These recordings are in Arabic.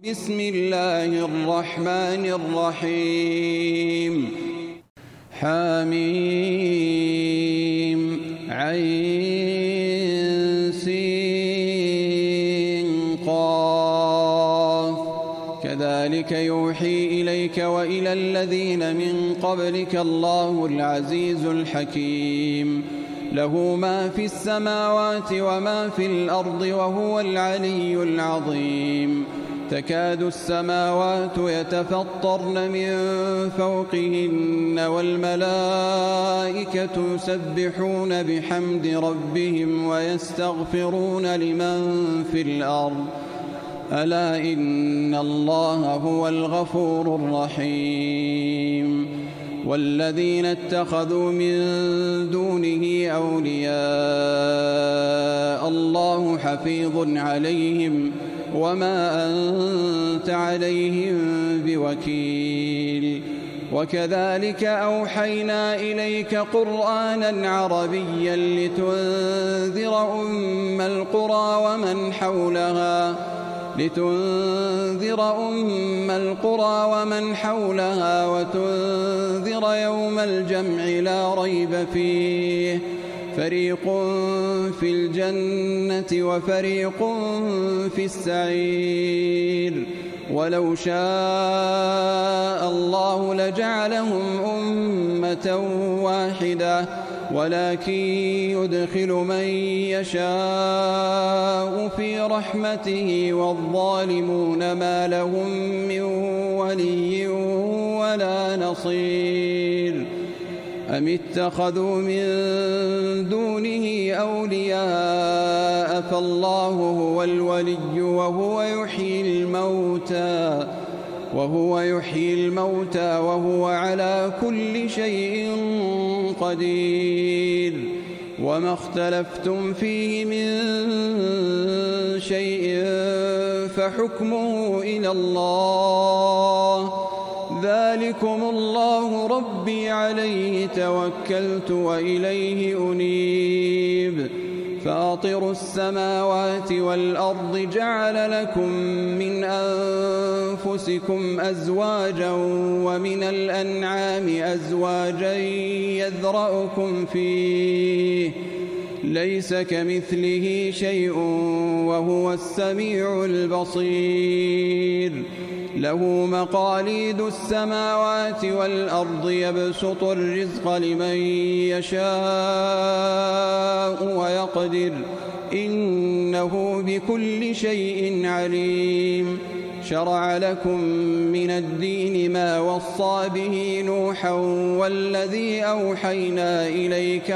بسم الله الرحمن الرحيم حميم عين سين قاف كذلك يوحي إليك وإلى الذين من قبلك الله العزيز الحكيم له ما في السماوات وما في الأرض وهو العلي العظيم تكاد السماوات يتفطرن من فوقهن والملائكة يسبحون بحمد ربهم ويستغفرون لمن في الأرض ألا إن الله هو الغفور الرحيم والذين اتخذوا من دونه أولياء الله حفيظ عليهم وما أنت عليهم بوكيل وكذلك أوحينا إليك قرآنا عربيا لتنذر أم القرى ومن حولها وتنذر يوم الجمع لا ريب فيه فريق في الجنة وفريق في السعير ولو شاء الله لجعلهم أمة واحدة ولكن يدخل من يشاء في رحمته والظالمون ما لهم من ولي ولا نصير أم اتخذوا من دونه أولياء فالله هو الولي وهو يحيي الموتى وهو على كل شيء قدير وما اختلفتم فيه من شيء فحكمه إلى الله ذلكم الله ربي عليه توكلت وإليه أنيب فاطر السماوات والأرض جعل لكم من أنفسكم أزواجا ومن الأنعام أزواجا يذرأكم فيه ليس كمثله شيء وهو السميع البصير له مقاليد السماوات والأرض يبسط الرزق لمن يشاء ويقدر إنه بكل شيء عليم شرع لكم من الدين ما وصى به نوحا والذي أوحينا إليك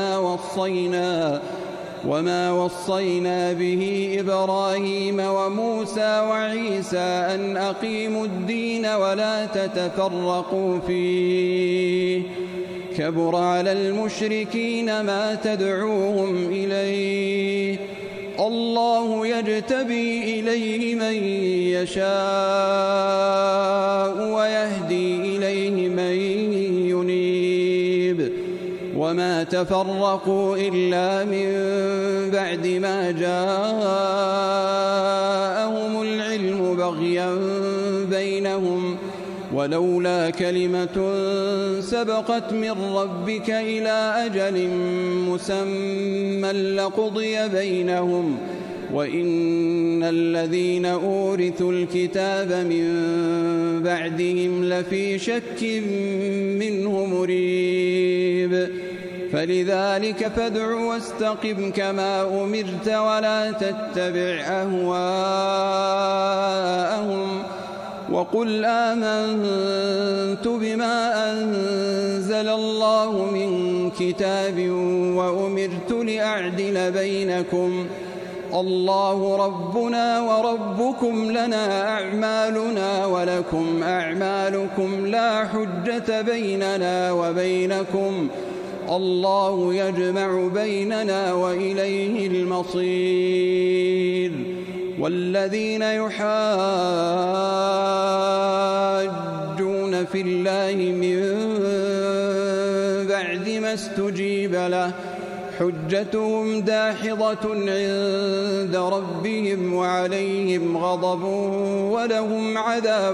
وما وصينا به إبراهيم وموسى وعيسى أن أقيموا الدين ولا تتفرقوا فيه كبر على المشركين ما تدعوهم إليه الله يجتبي إليه من يشاء ويهدي إليه من ينيب وما تفرقوا إلا من بعد ما جاءهم العلم بغيا بينهم ولولا كلمة سبقت من ربك إلى أجل مسمى لقضي بينهم وإن الذين أورثوا الكتاب من بعدهم لفي شك منه مريب فلذلك فادع واستقم كما أمرت ولا تتبع أهواءهم وقل آمنت بما أنزل الله من كتاب وأمرت لأعدل بينكم الله ربنا وربكم لنا أعمالنا ولكم أعمالكم لا حجة بيننا وبينكم الله يجمع بيننا وإليه المصير والذين يحاجون في الله من بعد ما استجيب له حجتهم داحضة عند ربهم وعليهم غضب ولهم عذاب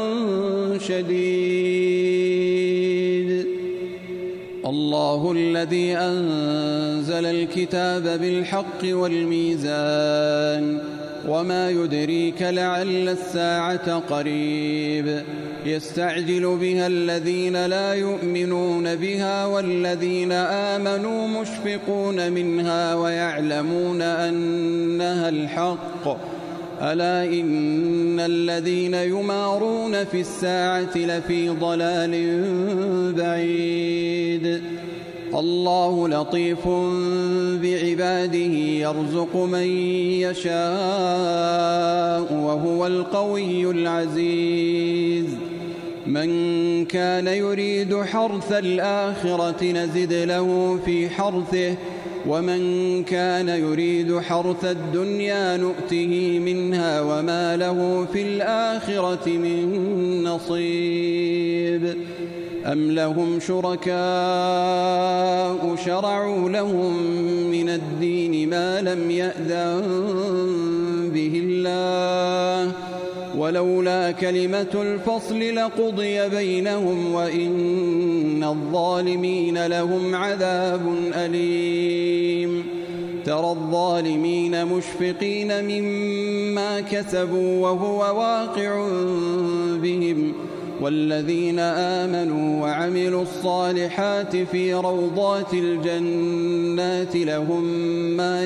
شديد. الله الذي أنزل الكتاب بالحق والميزان وما يدريك لعل الساعة قريب يستعجل بها الذين لا يؤمنون بها والذين آمنوا مشفقون منها ويعلمون أنها الحق ألا إن الذين يمارون في الساعة لفي ضلال بعيد. الله لطيف بعباده يرزق من يشاء وهو القوي العزيز. من كان يريد حرث الآخرة نزد له في حرثه ومن كان يريد حرث الدنيا نؤته منها وما له في الآخرة من نصيب. أم لهم شركاء شرعوا لهم من الدين ما لم يأذن به الله ولولا كلمة الفصل لقضي بينهم وإن الظالمين لهم عذاب أليم. ترى الظالمين مشفقين مما كسبوا وهو واقع بهم والذين آمنوا وعملوا الصالحات في روضات الجنات لهم ما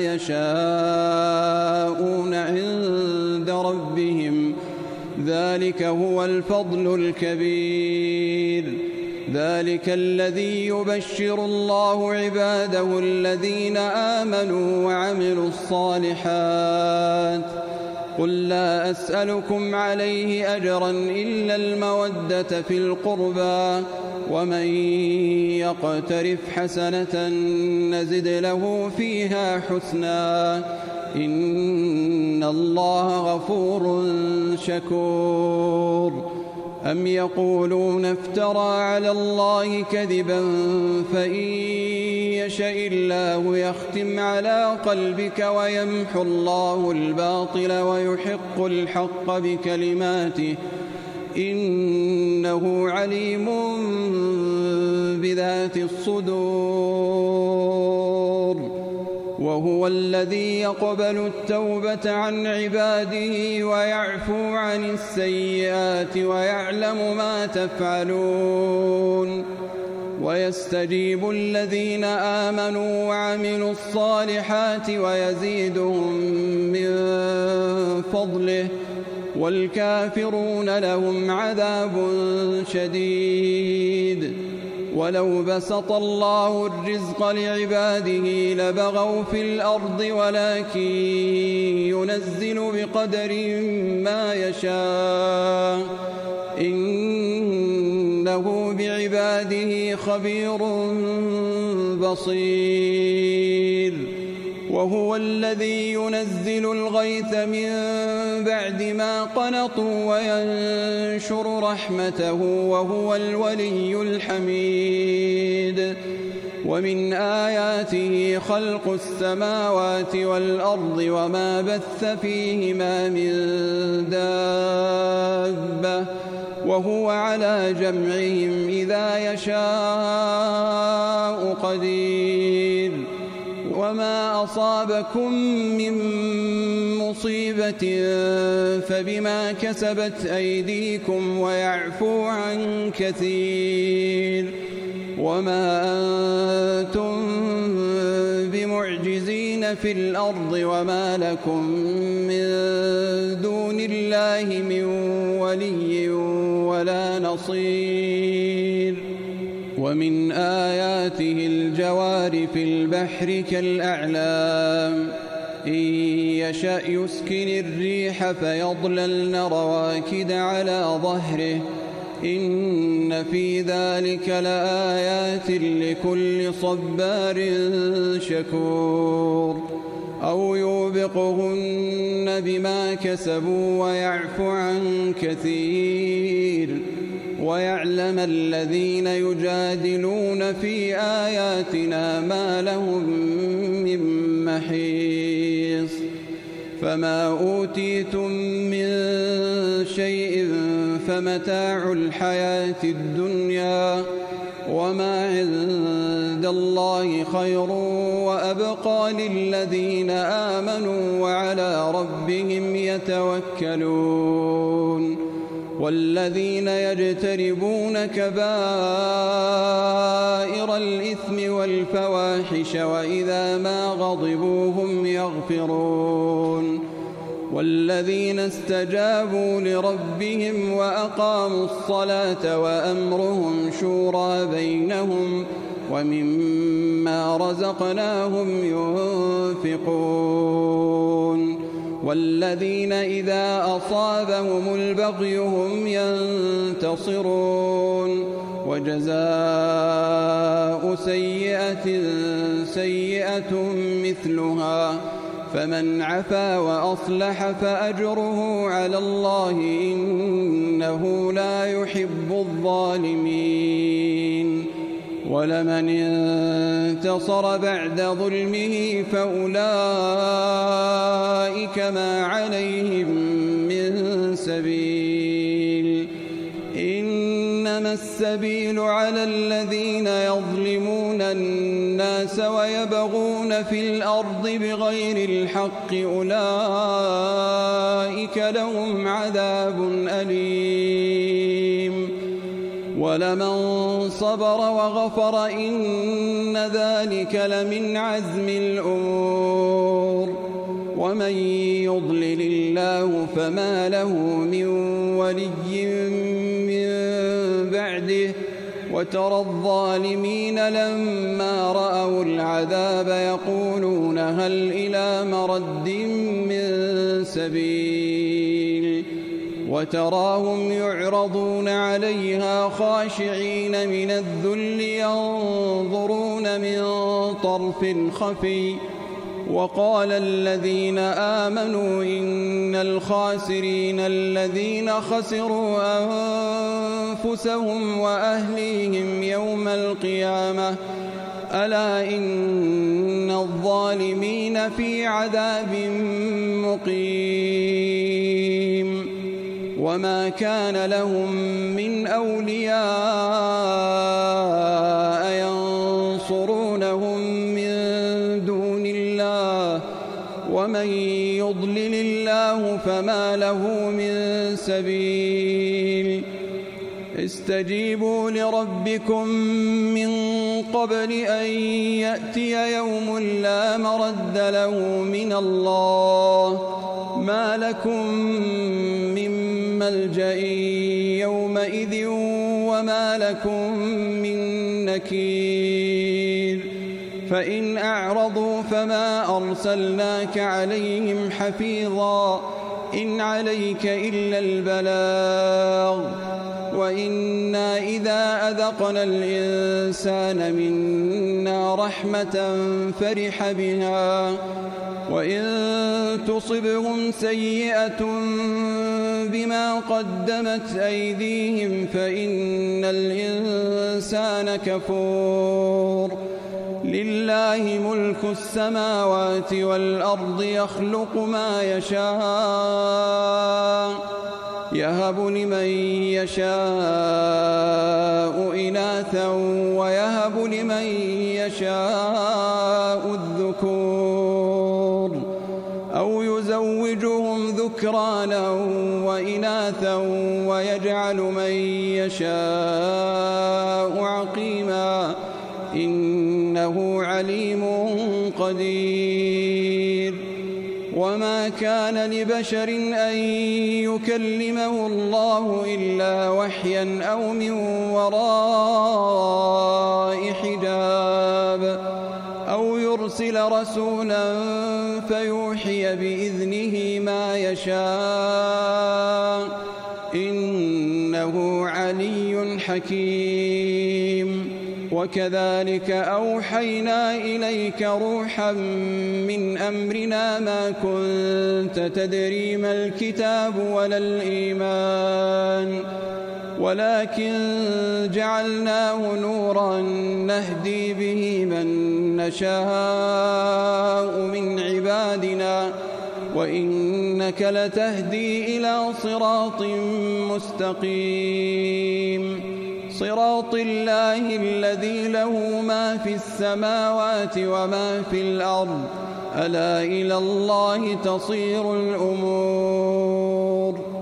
يشاءون عند ربهم ذلك هو الفضل الكبير. ذلك الذي يبشر الله عباده الذين آمنوا وعملوا الصالحات. قل لا أسألكم عليه أجرا إلا المودة في القربى ومن يقترف حسنة نزد له فيها حسنا إن الله غفور شكور. أم يقولون افترى على الله كذبا فإن يشاء الله يختم على قلبك ويمحو الله الباطل ويحق الحق بكلماته إنه عليم بذات الصدور. وهو الذي يقبل التوبة عن عباده ويعفو عن السيئات ويعلم ما تفعلون. ويستجيب الذين آمنوا وعملوا الصالحات ويزيدهم من فضله والكافرون لهم عذاب شديد. ولو بسط الله الرزق لعباده لبغوا في الأرض ولكن ينزل بقدر ما يشاء إنه بعباده خبير بصير. وهو الذي ينزل الغيث من بعد ما قنطوا وينشر رحمته وهو الولي الحميد. ومن آياته خلق السماوات والأرض وما بث فيهما من دابة وهو على جمعهم إذا يشاء قدير. وما أصابكم من مصيبة فبما كسبت أيديكم ويعفو عن كثير. وما أنتم بمعجزين في الأرض وما لكم من دون الله من ولي ولا نصير. ومن آياته الجوار في البحر كالأعلام إن يشأ يسكن الريح فيضللن رواكد على ظهره إن في ذلك لآيات لكل صبار شكور. أو يوبقهن بما كسبوا ويعفو عن كثير. ويعلم الذين يجادلون في آياتنا ما لهم محيص فما أوتيتم من شيء فمتاع الحياة الدنيا وما عند الله خير وأبقى للذين آمنوا وعلى ربهم يتوكلون والذين يجتنبون كبائر الإثم والفواحش وإذا ما غضبوا هم يغفرون والذين استجابوا لربهم وأقاموا الصلاة وأمرهم شورى بينهم ومما رزقناهم ينفقون والذين إذا أصابهم البغي هم ينتصرون وجزاء سيئة سيئة مثلها فمن عفا وأصلح فأجره على الله إنه لا يحب الظالمين ولمن انتصر بعد ظلمه فأولئك ما عليهم من سبيل إنما السبيل على الذين يظلمون الناس ويبغون في الأرض بغير الحق أولئك لهم عذاب أليم ولمن صبر وغفر إن ذلك لمن عزم الأمور ومن يضلل الله فما له من ولي من بعده وترى الظالمين لما رأوا العذاب يقولون هل إلى مرد من سبيل وتراهم يعرضون عليها خاشعين من الذل ينظرون من طرف خفي وقال الذين آمنوا إن الخاسرين الذين خسروا أنفسهم وأهليهم يوم القيامة ألا إن الظالمين في عذاب مقيم وما كان لهم من أولياء ينصرونهم من دون الله ومن يضلل الله فما له من سبيل استجيبوا لربكم من قبل أن يأتي يوم لا مرد له من الله ما لكم من ملجأ يومئذ وما لكم من نكير فإن أعرضوا فما أرسلناك عليهم حفيظا إن عليك إلا البلاغ وإنا إذا أذقنا الإنسان منا رحمة فرح بها وإن تصبهم سيئة بما قدمت أيديهم فإن الإنسان كفور لله ملك السماوات والأرض يخلق ما يشاء يهب لمن يشاء إناثا ويهب لمن يشاء الذكور أو يزوجهم ذكرانا وإناثا ويجعل من يشاء عقيما إنه عليم قدير وما كان لبشر أن يكلمه الله إلا وحيا أو من وراء حجاب أو يرسل رسولا فيوحي بإذنه ما يشاء إنه علي حكيم وكذلك أوحينا إليك روحا من أمرنا ما كنت تدري ما الكتاب ولا الإيمان ولكن جعلناه نورا نهدي به من نشاء من عبادنا وإنك لتهدي إلى صراط مستقيم صراط الله الذي له ما في السماوات وما في الأرض ألا إلى الله تصير الأمور